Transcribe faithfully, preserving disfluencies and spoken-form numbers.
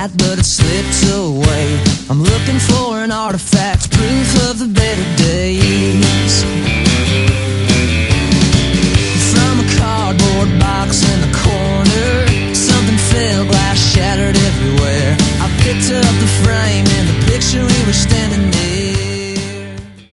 but it slips away. I'm looking for an artifact